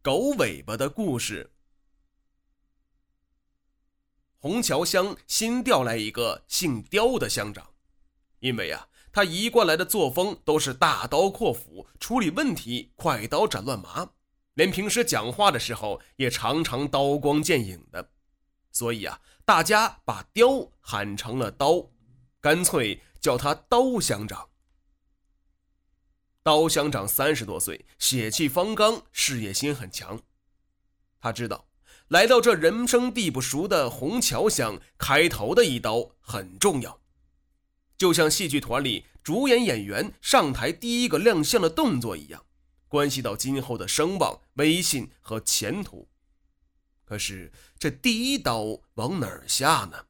狗尾巴的故事。虹桥乡新调来一个姓刁的乡长，因为他一贯来的作风都是大刀阔斧，处理问题快刀斩乱麻，连平时讲话的时候也常常刀光剑影的，所以大家把刁喊成了刀，干脆叫他刀乡长。刀乡长30多岁，血气方刚，事业心很强。他知道来到这人生地不熟的虹桥乡，开头的一刀很重要，就像戏剧团里主演演员上台第一个亮相的动作一样，关系到今后的声望、威信和前途。可是这第一刀往哪儿下呢？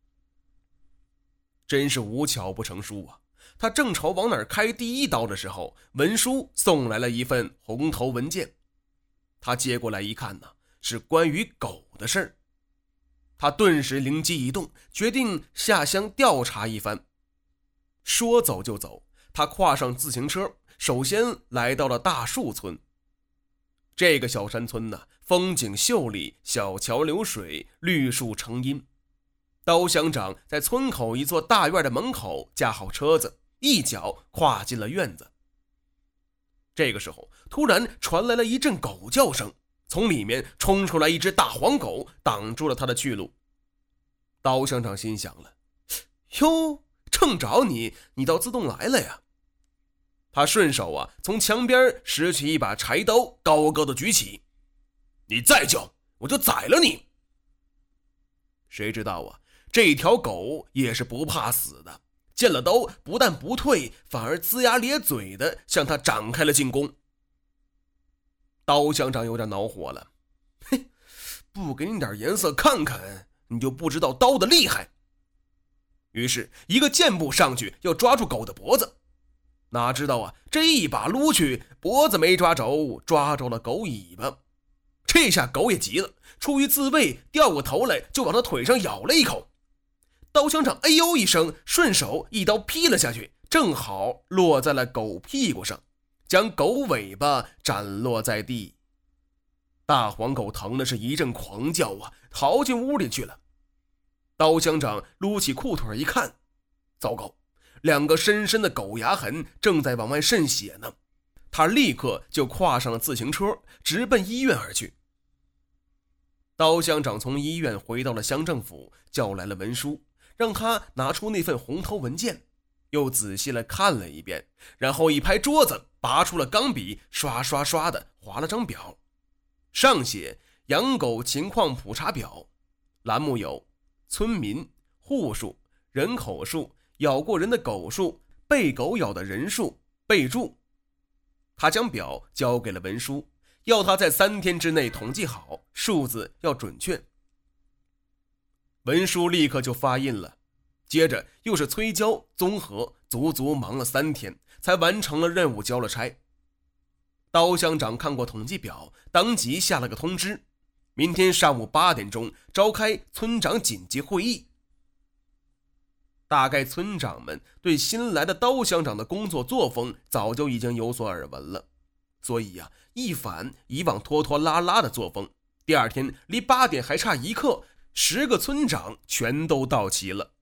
真是无巧不成书啊！他正朝往哪儿开第一刀的时候，文书送来了一份红头文件。他接过来一看呢，是关于狗的事儿。他顿时灵机一动，决定下乡调查一番。说走就走，他跨上自行车，首先来到了大树村。这个小山村呢，风景秀丽，小桥流水，绿树成荫。刀乡长在村口一座大院的门口架好车子，一脚跨进了院子。这个时候突然传来了一阵狗叫声，从里面冲出来一只大黄狗，挡住了他的去路。刀乡长心想了，哟，正找你倒自动来了呀。他顺手从墙边拾起一把柴刀，高高的举起，你再叫我就宰了你。谁知道这条狗也是不怕死的，见了刀不但不退，反而龇牙咧嘴的向他展开了进攻。刀乡长有点恼火了，嘿，不给你点颜色看看，你就不知道刀的厉害。于是一个箭步上去要抓住狗的脖子，哪知道这一把撸去，脖子没抓着，抓着了狗尾巴。这下狗也急了，出于自卫，掉过头来就往他腿上咬了一口。刀乡长哎呦一声，顺手一刀劈了下去，正好落在了狗屁股上，将狗尾巴斩落在地。大黄狗疼的是一阵狂叫逃进屋里去了。刀乡长撸起裤腿一看，糟糕，两个深深的狗牙痕正在往外渗血呢。他立刻就跨上了自行车，直奔医院而去。刀乡长从医院回到了乡政府，叫来了文书，让他拿出那份红头文件，又仔细地看了一遍，然后一拍桌子，拔出了钢笔，刷刷刷地划了张表，上写养狗情况普查表，栏目有村民、户数、人口数、咬过人的狗数、被狗咬的人数、备注。他将表交给了文书，要他在3天之内统计好，数字要准确。文书立刻就发印了，接着又是催交、综合，足足忙了3天，才完成了任务，交了差。刀乡长看过统计表，当即下了个通知，明天上午8点钟召开村长紧急会议。大概村长们对新来的刀乡长的工作作风早就已经有所耳闻了，所以一反以往拖拖拉拉的作风，第2天离8点还差1刻，10个村长全都到齐了。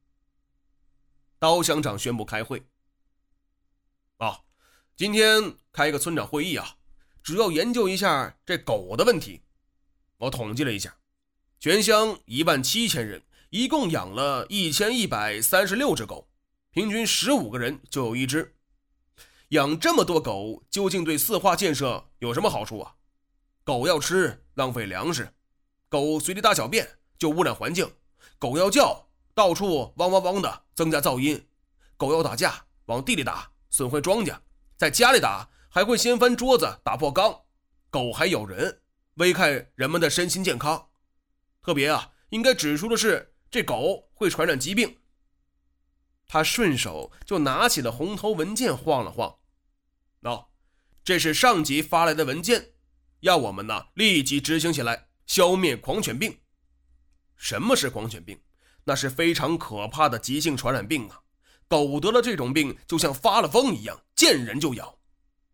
刀乡长宣布开会。今天开一个村长会议主要研究一下这狗的问题。我统计了一下，全乡17000人，一共养了1136只狗，平均15个人就有1只。养这么多狗究竟对4化建设有什么好处狗要吃，浪费粮食；狗随地大小便，就污染环境；狗要叫，到处汪汪汪的，增加噪音；狗要打架，往地里打，损坏庄稼；在家里打，还会掀翻桌子，打破缸；狗还咬人，危害人们的身心健康。特别应该指出的是，这狗会传染疾病。他顺手就拿起了红头文件晃了晃，这是上级发来的文件，要我们立即执行起来，消灭狂犬病。什么是狂犬病？那是非常可怕的急性传染病狗得了这种病就像发了疯一样，见人就咬。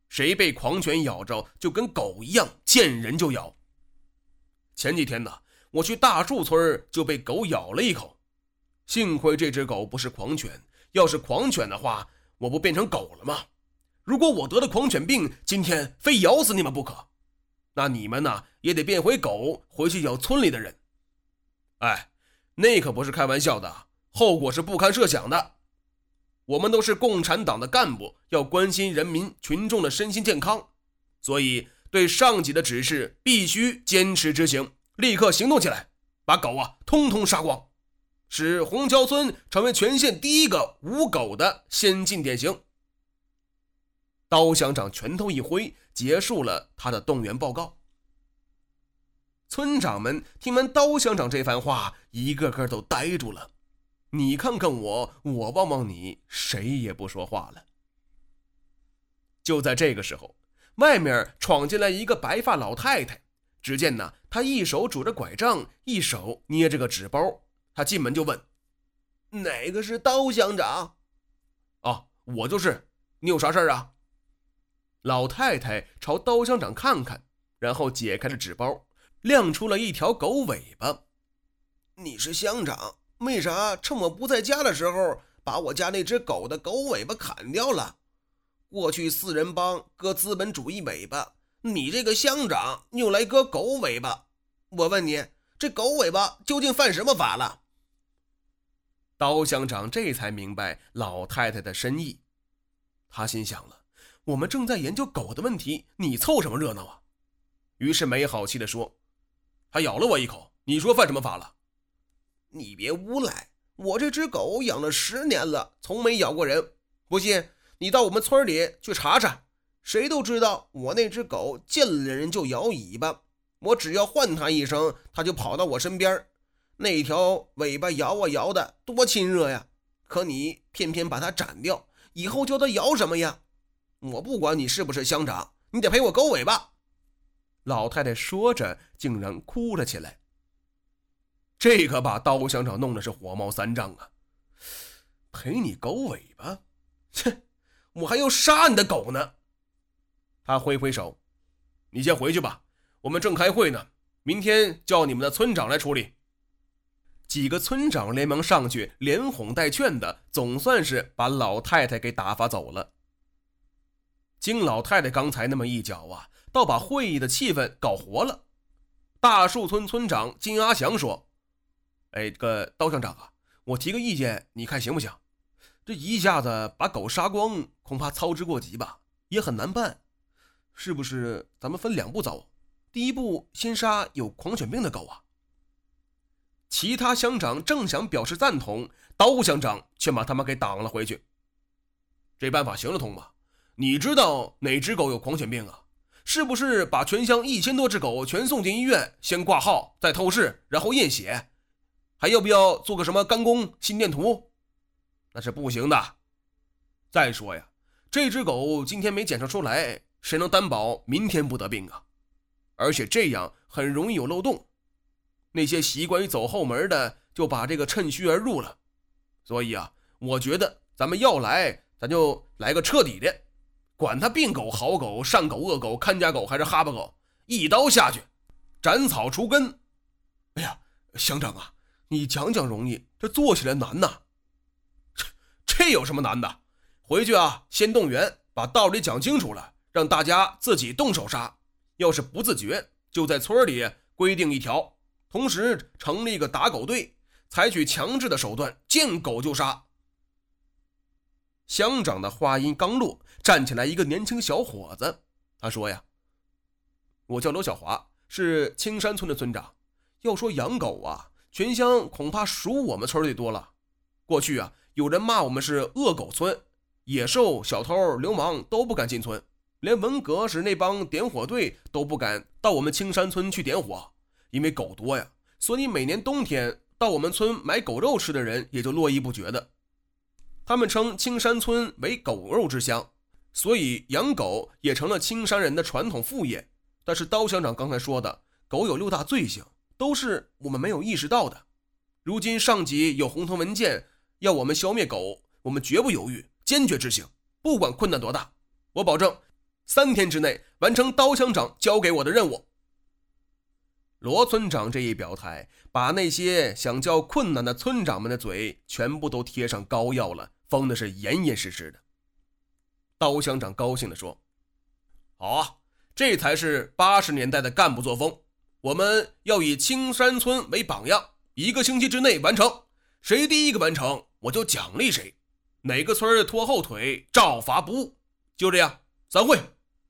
谁被狂犬咬着就跟狗一样，见人就咬。前几天呢，我去大树村就被狗咬了一口，幸亏这只狗不是狂犬，要是狂犬的话，我不变成狗了吗？如果我得了狂犬病，今天非咬死你们不可，那你们呢也得变回狗，回去咬村里的人。哎，那可不是开玩笑的，后果是不堪设想的。我们都是共产党的干部，要关心人民群众的身心健康，所以对上级的指示必须坚持执行，立刻行动起来，把狗通通杀光，使虹桥村成为全县第一个无狗的先进典型。刀乡长拳头一挥，结束了他的动员报告。村长们听完刀乡长这番话，一个个都呆住了。你看看我，我望望你，谁也不说话了。就在这个时候，外面闯进来一个白发老太太。只见呢，她一手拄着拐杖，一手捏着个纸包。她进门就问：“哪个是刀乡长？”“哦，我就是。你有啥事儿啊？”老太太朝刀乡长看看，然后解开了纸包，亮出了一条狗尾巴。“你是乡长，为啥趁我不在家的时候把我家那只狗的狗尾巴砍掉了？过去四人帮割资本主义尾巴，你这个乡长又来割狗尾巴，我问你，这狗尾巴究竟犯什么法了？”刀乡长这才明白老太太的深意，他心想了，我们正在研究狗的问题，你凑什么热闹啊？于是没好气地说：“他咬了我一口，你说犯什么法了？”“你别诬赖，我这只狗养了10年了，从没咬过人。不信你到我们村里去查查，谁都知道我那只狗见了人就摇尾巴，我只要唤它一声，它就跑到我身边，那条尾巴摇啊摇的多亲热呀，可你偏偏把它斩掉，以后叫它摇什么呀？我不管你是不是乡长，你得赔我狗尾巴。”老太太说着竟然哭了起来。这可把刀乡长弄的是火冒三丈啊！赔你狗尾巴？切，我还要杀你的狗呢！他挥挥手：“你先回去吧，我们正开会呢，明天叫你们的村长来处理。”几个村长连忙上去，连哄带劝的，总算是把老太太给打发走了。经老太太刚才那么一搅倒把会议的气氛搞活了。大树村村长金阿祥说：“这个刀乡长我提个意见，你看行不行？这一下子把狗杀光，恐怕操之过急吧，也很难办。是不是咱们分2步走？第一步先杀有狂犬病的狗其他乡长正想表示赞同，刀乡长却把他们给挡了回去。“这办法行得通吗？你知道哪只狗有狂犬病是不是把全乡1000多只狗全送进医院，先挂号，再透视，然后验血？还要不要做个什么肝功、心电图？那是不行的。再说呀，这只狗今天没检测出来，谁能担保明天不得病而且这样很容易有漏洞，那些习惯于走后门的就把这个趁虚而入了。所以我觉得咱们要来，咱就来个彻底的，管他病狗、好狗、善狗、恶狗、看家狗还是哈巴狗，一刀下去，斩草除根。”“哎呀，乡长你讲讲容易，这做起来难呐。”“这有什么难的？回去先动员，把道理讲清楚了，让大家自己动手杀。要是不自觉，就在村里规定一条，同时成立一个打狗队，采取强制的手段，见狗就杀。”乡长的话音刚落，站起来一个年轻小伙子，他说：“我叫罗小华，是青山村的村长。要说养狗全乡恐怕数我们村里多了。过去有人骂我们是恶狗村，野兽、小偷、流氓都不敢进村，连文革时那帮点火队都不敢到我们青山村去点火，因为狗多呀，所以每年冬天到我们村买狗肉吃的人也就络绎不绝的。他们称青山村为狗肉之乡，所以养狗也成了青山人的传统副业。但是刀乡长刚才说的，狗有6大罪行，都是我们没有意识到的。如今上级有红头文件要我们消灭狗，我们绝不犹豫，坚决执行，不管困难多大。我保证 3天之内完成刀乡长交给我的任务。罗村长这一表态，把那些想叫困难的村长们的嘴全部都贴上膏药了，封的是严严实实的。刀乡长高兴地说：好啊，这才是80年代的干部作风，我们要以青山村为榜样，1个星期之内完成，谁第一个完成我就奖励谁，哪个村拖后腿照罚不误。就这样，散会。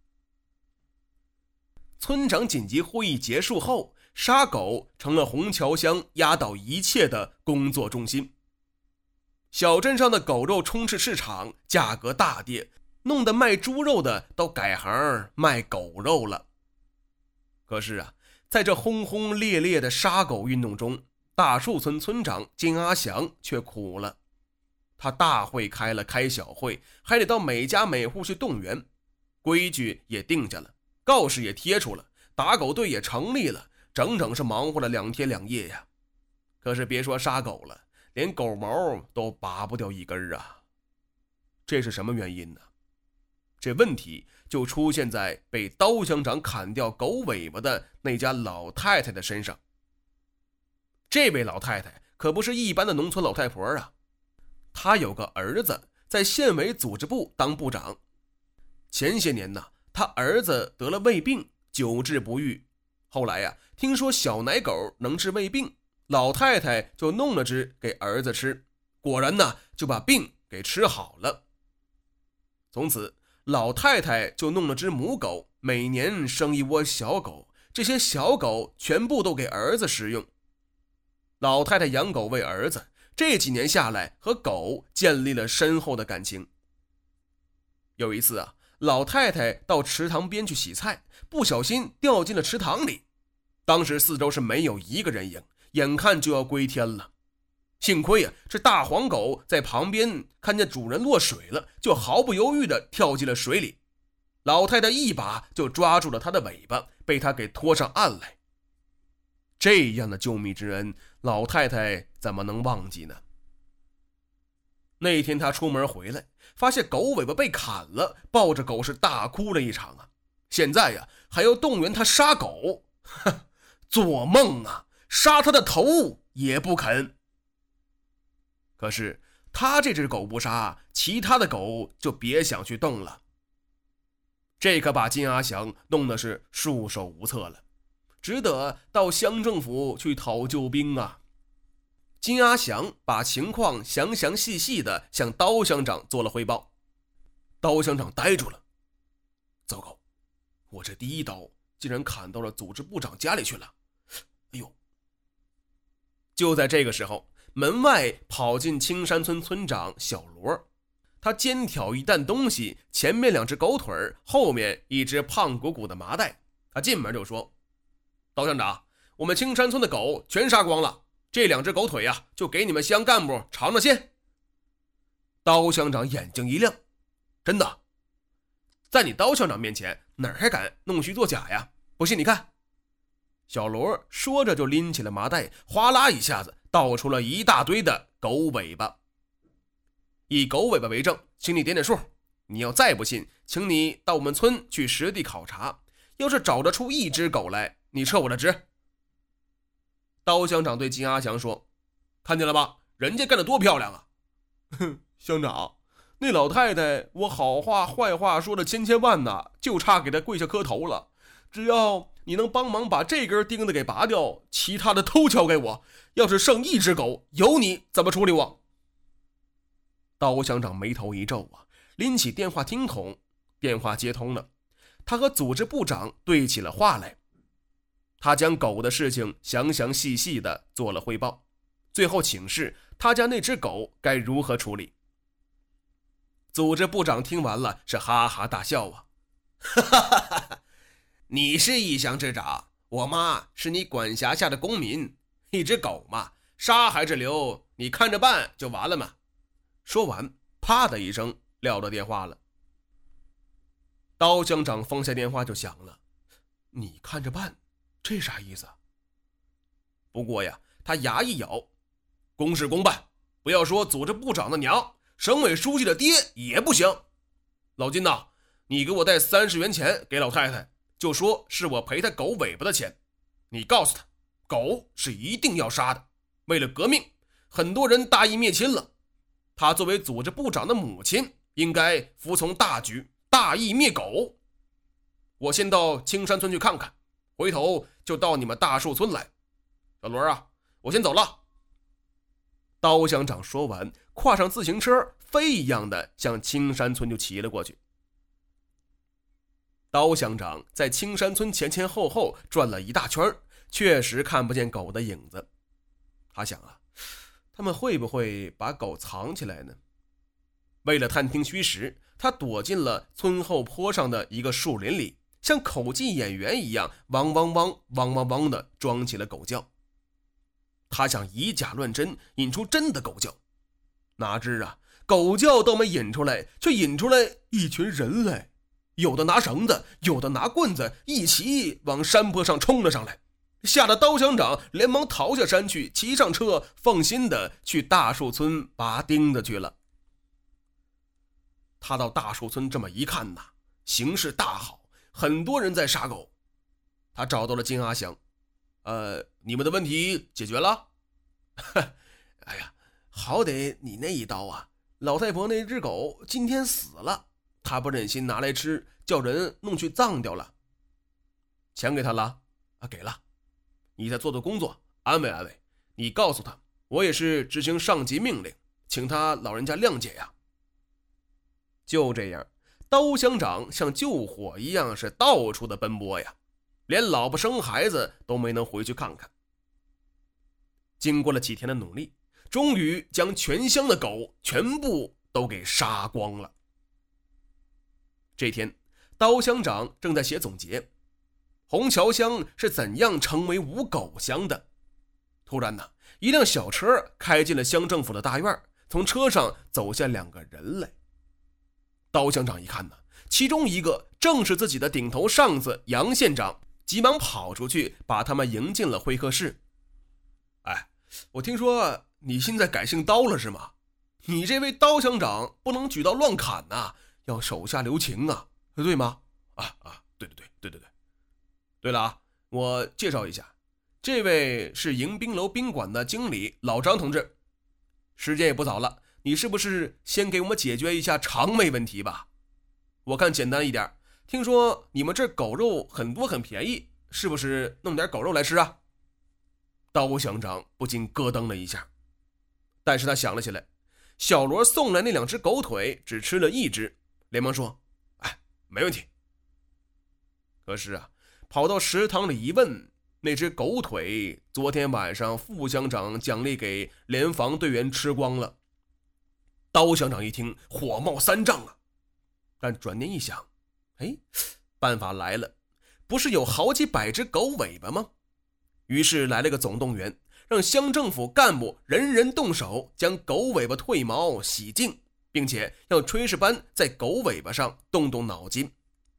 村长紧急会议结束后，杀狗成了虹桥乡压倒一切的工作重心。小镇上的狗肉充斥市场，价格大跌，弄得卖猪肉的都改行卖狗肉了。可是啊，在这轰轰烈烈的杀狗运动中，大树村村长金阿祥却苦了。他大会开了，开小会，还得到每家每户去动员，规矩也定下了，告示也贴出了，打狗队也成立了，整整是忙活了2天2夜呀。可是别说杀狗了，连狗毛都拔不掉一根啊！这是什么原因呢？这问题就出现在被刀乡长砍掉狗尾巴的那家老太太的身上。这位老太太可不是一般的农村老太婆啊，她有个儿子在县委组织部当部长。前些年呢，他儿子得了胃病，久治不愈。后来呀，听说小奶狗能治胃病，老太太就弄了只给儿子吃，果然呢，就把病给吃好了。从此，老太太就弄了只母狗，每年生一窝小狗，这些小狗全部都给儿子食用。老太太养狗为儿子，这几年下来和狗建立了深厚的感情。有一次啊，老太太到池塘边去洗菜，不小心掉进了池塘里。当时四周是没有一个人影，眼看就要归天了。幸亏啊，这大黄狗在旁边看见主人落水了，就毫不犹豫地跳进了水里。老太太一把就抓住了它的尾巴，被它给拖上岸来。这样的救命之恩，老太太怎么能忘记呢？那天她出门回来，发现狗尾巴被砍了，抱着狗是大哭了一场啊。现在呀，还要动员她杀狗，做梦啊！杀她的头也不肯。可是她这只狗不杀，其他的狗就别想去动了。这可把金阿祥弄得是束手无策了，只得到乡政府去讨救兵啊。金阿祥把情况详详细细的向刀乡长做了汇报。刀乡长呆住了，糟糕，我这第一刀竟然砍到了组织部长家里去了。哎呦！就在这个时候，门外跑进青山村村长小罗，他肩挑一担东西，前面2只狗腿，后面一只胖鼓鼓的麻袋。他进门就说：刀乡长，我们青山村的狗全杀光了，这2只狗腿呀，就给你们乡干部尝尝鲜。刀乡长眼睛一亮，真的？在你刀乡长面前，哪还敢弄虚作假呀？不信你看。小罗说着就拎起了麻袋，哗啦一下子倒出了一大堆的狗尾巴。以狗尾巴为证，请你点点数。你要再不信，请你到我们村去实地考察，要是找得出1只狗来，你撤我的职。刀乡长对金阿祥说：看见了吧，人家干得多漂亮啊！哼，乡长，那老太太我好话坏话说了千万呢，就差给她跪下磕头了。只要你能帮忙把这根钉子给拔掉，其他的都交给我。要是剩1只狗，由你怎么处理我。刀乡长眉头一皱啊，拎起电话听筒，电话接通了，他和组织部长对起了话来。他将狗的事情详详细细的做了汇报，最后请示他家那只狗该如何处理。组织部长听完了是哈哈大笑啊，哈哈哈哈！你是一乡之长，我妈是你管辖下的公民，一只狗嘛，杀还是留，你看着办就完了嘛。说完，啪的一声撂了电话了。刀乡长放下电话就想了，你看着办，这啥意思啊？不过呀，他牙一咬，公事公办，不要说组织部长的娘，省委书记的爹也不行。老金呐， 你给我带30元钱给老太太，就说是我赔她狗尾巴的钱。你告诉她，狗是一定要杀的，为了革命，很多人大义灭亲了。她作为组织部长的母亲，应该服从大局，大义灭狗。我先到青山村去看看，回头就到你们大树村来。小罗啊，我先走了。刀乡长说完，跨上自行车，飞一样的向青山村就骑了过去。刀乡长在青山村前前后后转了一大圈，确实看不见狗的影子。他想啊，他们会不会把狗藏起来呢？为了探听虚实，他躲进了村后坡上的一个树林里，像口技演员一样汪汪汪汪汪汪的装起了狗叫。他想以假乱真，引出真的狗叫。哪知啊，狗叫都没引出来，却引出来一群人来，有的拿绳子，有的拿棍子，一起往山坡上冲了上来。吓得刀乡长连忙逃下山去，骑上车，放心的去大树村拔钉子去了。他到大树村这么一看呐，形势大好，很多人在杀狗。他找到了金阿祥，你们的问题解决了？哎呀，好歹你那一刀啊，老太婆那只狗今天死了，她不忍心拿来吃，叫人弄去葬掉了。钱给他了？给了。你再做做工作，安慰安慰。你告诉他，我也是执行上级命令，请他老人家谅解呀。就这样，刀乡长像救火一样是到处的奔波呀，连老婆生孩子都没能回去看看。经过了几天的努力，终于将全乡的狗全部都给杀光了。这天，刀乡长正在写总结，红桥乡是怎样成为无狗乡的。突然呢，一辆小车开进了乡政府的大院，从车上走下2个人来。刀乡长一看呢，其中一个正是自己的顶头上司杨县长，急忙跑出去把他们迎进了会客室。我听说你现在改姓刀了是吗？你这位刀乡长不能举刀乱砍啊，要手下留情啊，对吗？对。对了啊，我介绍一下，这位是迎宾楼宾馆的经理老张同志。时间也不早了，你是不是先给我们解决一下肠胃问题吧？我看简单一点，听说你们这狗肉很多很便宜，是不是弄点狗肉来吃啊？刀乡长不禁咯噔了一下，但是他想了起来，小罗送来那2只狗腿只吃了1只，连忙说没问题。可是啊，跑到食堂里一问，那只狗腿昨天晚上副乡长奖励给联防队员吃光了。刀乡长一听火冒3丈啊，但转念一想，办法来了，不是有好几百只狗尾巴吗？于是来了个总动员，让乡政府干部人人动手，将狗尾巴褪毛洗净，并且让炊事班在狗尾巴上动动脑筋。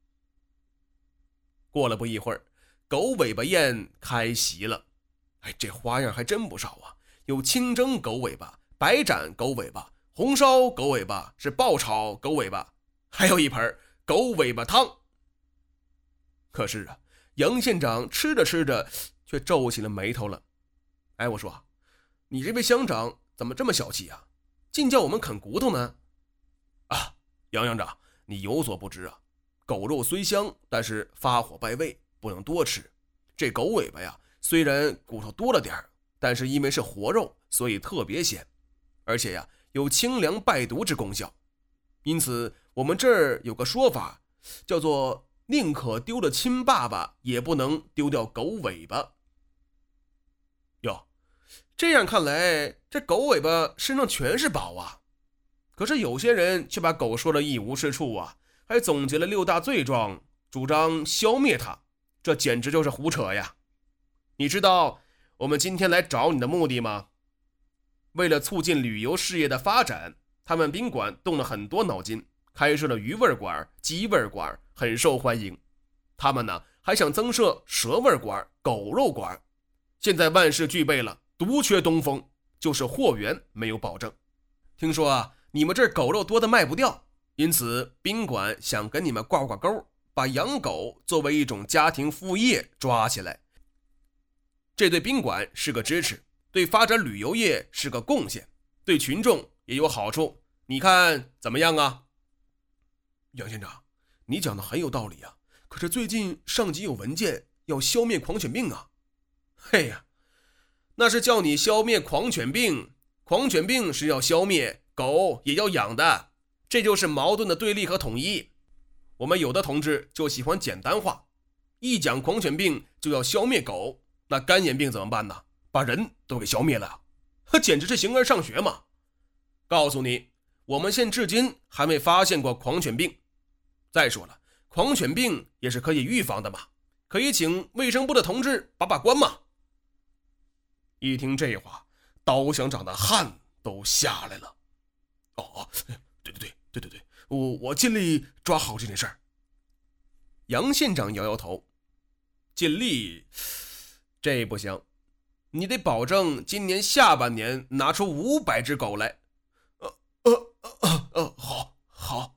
过了不一会儿，狗尾巴宴开席了。这花样还真不少啊，有清蒸狗尾巴、白斩狗尾巴、红烧狗尾巴，是爆炒狗尾巴，还有一盆狗尾巴汤。可是啊，杨县长吃着吃着却皱起了眉头了。我说，你这位乡长怎么这么小气啊，竟叫我们啃骨头呢？杨乡长，你有所不知啊，狗肉虽香，但是发火败胃，不能多吃。这狗尾巴呀，虽然骨头多了点，但是因为是活肉，所以特别鲜，而且呀，有清凉败毒之功效。因此我们这儿有个说法，叫做宁可丢了亲爸爸，也不能丢掉狗尾巴。哟，这样看来，这狗尾巴身上全是宝啊。可是有些人却把狗说了一无是处啊，还总结了6大罪状，主张消灭它，这简直就是胡扯呀。你知道我们今天来找你的目的吗？为了促进旅游事业的发展，他们宾馆动了很多脑筋，开设了鱼味馆、鸡味馆，很受欢迎。他们呢，还想增设蛇味馆、狗肉馆。现在万事俱备了，独缺东风，就是货源没有保证。听说啊，你们这儿狗肉多的卖不掉， 因此宾馆想跟你们挂钩，把养狗作为一种家庭副业抓起来。这对宾馆是个支持，对发展旅游业是个贡献，对群众也有好处，你看怎么样啊？ 杨县长，你讲的很有道理啊，可是最近上级有文件要消灭狂犬病啊。 嘿呀，那是叫你消灭狂犬病，狂犬病是要消灭，狗也要养的，这就是矛盾的对立和统一。我们有的同志就喜欢简单化，一讲狂犬病就要消灭狗，那肝炎病怎么办呢？把人都给消灭了，简直是形而上学嘛！告诉你，我们县至今还没发现过狂犬病。再说了，狂犬病也是可以预防的嘛，可以请卫生部的同志把关嘛。一听这话，刀乡长的汗都下来了。 对，我尽力抓好这件事儿。 杨县长摇摇头，尽力，这不行，你得保证今年下半年拿出500只狗来。 好。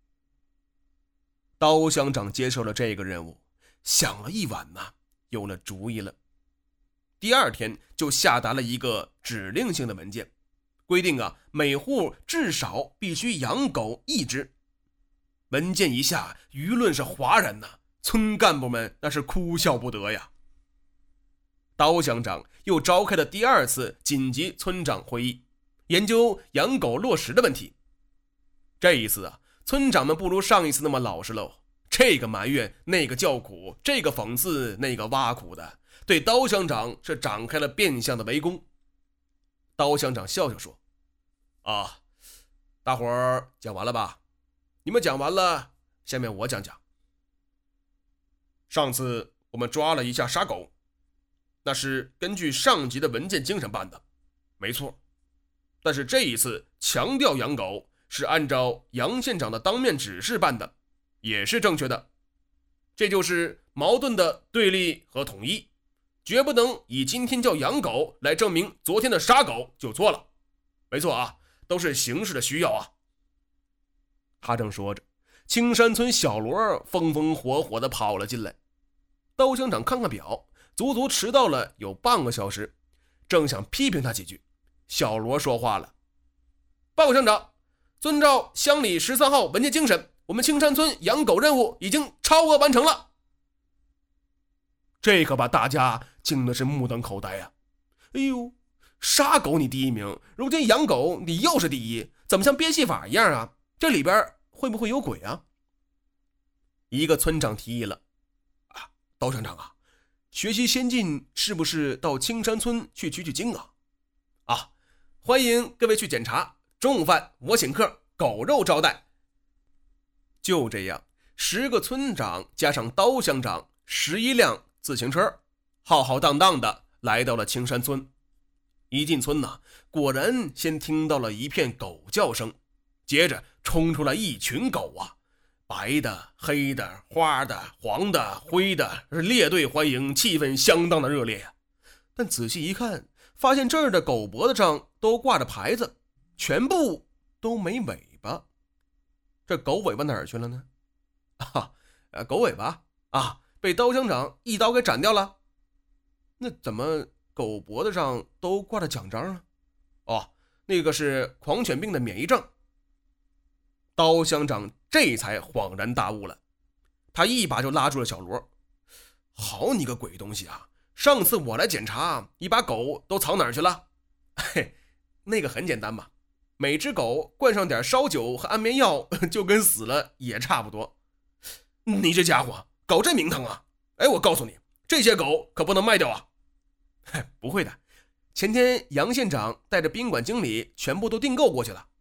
刀乡长接受了这个任务，想了一晚呢，有了主意了。第二天就下达了一个指令性的文件，规定每户至少必须养狗1只。文件一下，舆论是哗然呐，村干部们那是哭笑不得呀。刀乡长又召开了第2次紧急村长会议，研究养狗落实的问题。这一次村长们不如上一次那么老实喽，这个埋怨，那个叫苦，这个讽刺，那个挖苦的，对刀乡长是展开了变相的围攻。刀乡长笑笑说：“大伙儿讲完了吧？你们讲完了，下面我讲讲。上次我们抓了一下杀狗，那是根据上级的文件精神办的，没错。但是这一次强调养狗，是按照杨县长的当面指示办的，也是正确的。这就是矛盾的对立和统一，绝不能以今天叫养狗来证明昨天的杀狗就错了。没错都是形势的需要啊。”他正说着，青山村小罗风风火火地跑了进来。刀乡长看看表，足足迟到了有半个小时，正想批评他几句，小罗说话了：“报告乡长，遵照乡里13号文件精神，我们青山村养狗任务已经超额完成了。”这可把大家惊的是目瞪口呆啊！哎呦，杀狗你第1名，如今养狗你又是第1，怎么像憋戏法一样啊？这里边会不会有鬼啊？一个村长提议了：“刀乡长学习先进，是不是到青山村去取经啊？欢迎各位去检查，中午饭我请客，狗肉招待。”就这样，10个村长加上刀乡长11辆自行车，浩浩荡荡的来到了青山村。一进村果然先听到了一片狗叫声，接着冲出来一群狗白的、黑的、花的、黄的、灰的，列队欢迎，气氛相当的热烈但仔细一看，发现这儿的狗脖子上都挂着牌子，全部都没尾巴。这狗尾巴哪儿去了呢？狗尾巴被刀乡长一刀给斩掉了。那怎么狗脖子上都挂着奖章那个是狂犬病的免疫证。刀乡长这才恍然大悟了，他一把就拉住了小罗：“好你个鬼东西上次我来检查，你把狗都藏哪儿去了？”“那个很简单嘛，每只狗灌上点烧酒和安眠药，就跟死了也差不多。”“你这家伙搞这名堂我告诉你，这些狗可不能卖掉不会的，前天杨县长带着宾馆经理全部都订购过去了。”“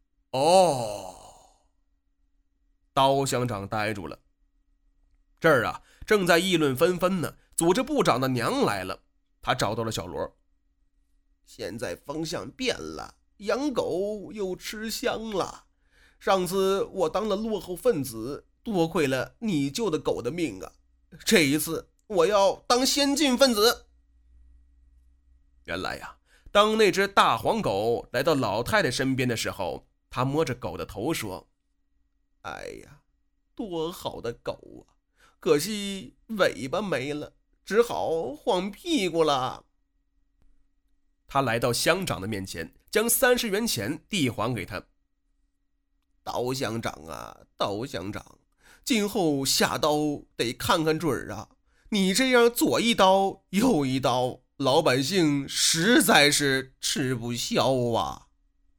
刀乡长呆住了。这儿正在议论纷纷呢，组织部长的娘来了，他找到了小罗：“ 现在风向变了，养狗又吃香了。上次我当了落后分子，多亏了你救的狗的命这一次我要当先进分子。” 原来当那只大黄狗来到老太太身边的时候，他摸着狗的头说：“ 哎呀，多好的狗啊！可惜尾巴没了，只好晃屁股了。 他来到乡长的面前，将30元钱递还给他。 刀乡长啊，刀乡长，今后下刀得看看准儿啊！你这样左一刀右一刀，老百姓实在是吃不消啊！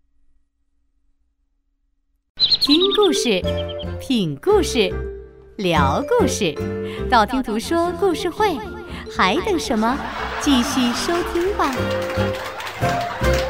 听故事，品故事，聊故事，道听途说故事会，还等什么？继续收听吧。